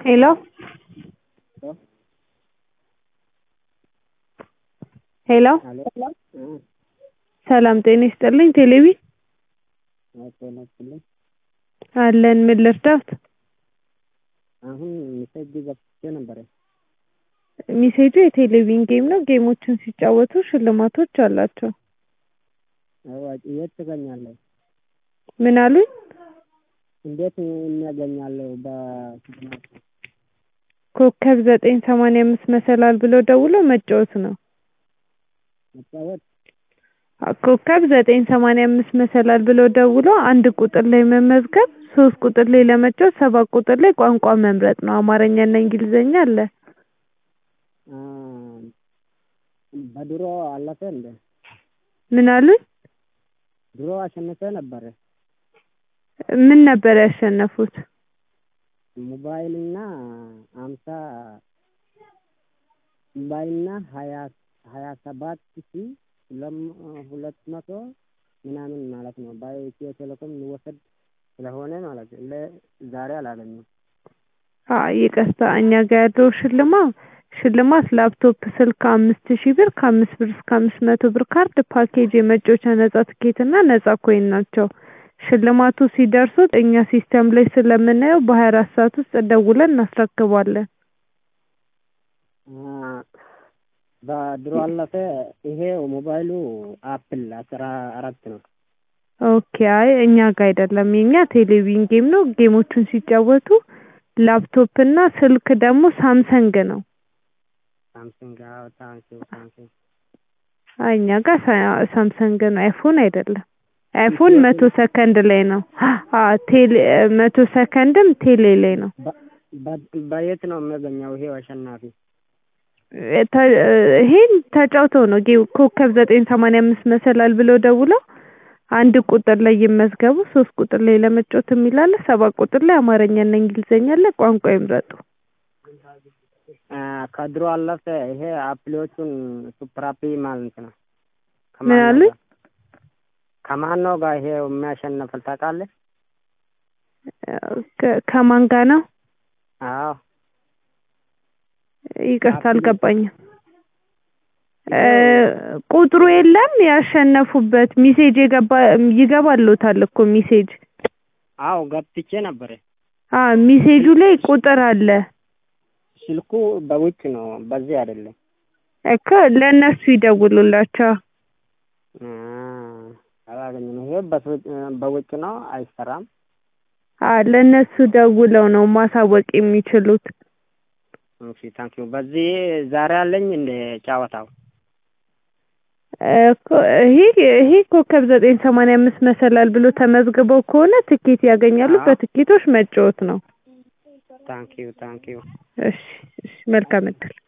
ሄሎ ሄሎ ሰላም ጤና ይስጥልኝ ቴሌቢ አለን ምን ልርዳዎት? አሁን ሜሴጅ ገብቼ ነበር። ሜሴጁ የቴሌቪዥን ጌም ነው። ጌሞችን ሲጫወቱ ሽልማቶች አላቸው። የት ትገኛለህ? ምን አሉኝ? እንዴት እናገኛለሁ? በሽልማት ኮከብ 985 መሰላል ብሎ ደውሎ መጫወት ነው። መጫወት ኮከብ 985 መሰላል ብሎ ደውሎ አንድ ቁጥር ላይ መመዝገብ፣ 3 ቁጥር ላይ ለመጫወት፣ 7 ቁጥር ላይ ቋንቋ መምረጥ ነው። አማርኛና እንግሊዘኛ አለ። በድሮ አለፈ እንዴ? ምን አሉኝ? ድሮ አሸንፈ ነበር። ምን ነበር ያሸነፉት? ሞባይልና 50 ሞባይልና 27,200 ምናምን ማለት ነው። በኢትዮ ቴሌኮም የሚወሰድ ስለሆነ ማለት ነው። ዛሬ አላገኘም። ይቅርታ እኛ ጋር ያለው ሽልማት ላፕቶፕ ስልክ 5000 ብር፣ ከ5 ብር እስከ 500 ብር ካርድ፣ ፓኬጅ፣ የመጫወቻ ነጻ ትኬትና ነጻ ኮይን ናቸው። ሽልማቱ ሲደርሱት እኛ ሲስተም ላይ ስለምናየው በ24 ሰዓት ውስጥ ደውለን እናስረክባለን። በድሮ አለፈ። ይሄ ሞባይሉ አፕል 14 ነው። ኦኬ አይ እኛ ጋር አይደለም። የኛ ቴሌቪዥን ጌም ነው። ጌሞቹን ሲጫወቱ ላፕቶፕ እና ስልክ ደግሞ ሳምሰንግ ነው። ሳምሰንግ ሳምሰንግ አይ እኛ ጋር ሳምሰንግ ነው፣ አይፎን አይደለም። አይፎን 100 ሰከንድ ላይ ነው። ቴሌ 100 ሰከንድም ቴሌ ላይ ነው። በየት ነው የሚገኘው ይሄ አሸናፊ? ይሄን ተጫውተው ነው ኮከብ 985 መሰላል ብለው ደውለው አንድ ቁጥር ላይ ይመዝገቡ፣ 3 ቁጥር ላይ ለመጫወት የሚላለ፣ 7 ቁጥር ላይ አማርኛና እንግሊዘኛ አለ። ቋንቋ ይምረጡ። ከድሮ አለፈ። ይሄ አፕሊዎቹን ሱፐር አፕ ማለት ነው። ምን አሉኝ? ከማን ነው ጋር ይሄ የሚያሸንፈው ታውቃለህ? ከማን ጋር ነው? አዎ ይቅርታ አልገባኝም። ቁጥሩ የለም ያሸነፉበት ሜሴጅ ይገባልዎታል እኮ ሜሴጅ። አዎ ገብቼ ነበር። ሜሴጁ ላይ ቁጥር አለ። ስልኩ በውጭ ነው፣ በዚህ አይደለም እኮ። ለእነሱ ይደውሉላቸው። አላገኘንም። ይሄ በውጭ ነው፣ አይሰራም። ለእነሱ ደውለው ነው ማሳወቅ የሚችሉት። እሺ ታንኪዩ። በዚህ ዛሬ አለኝ እንደ ጨዋታው እኮ ይሄ ኮከብ 985 መሰላል ብሎ ተመዝግበው ከሆነ ትኬት ያገኛሉ። በትኬቶች መጫወት ነው። ታንኪዩ። እሺ መልካም እድል።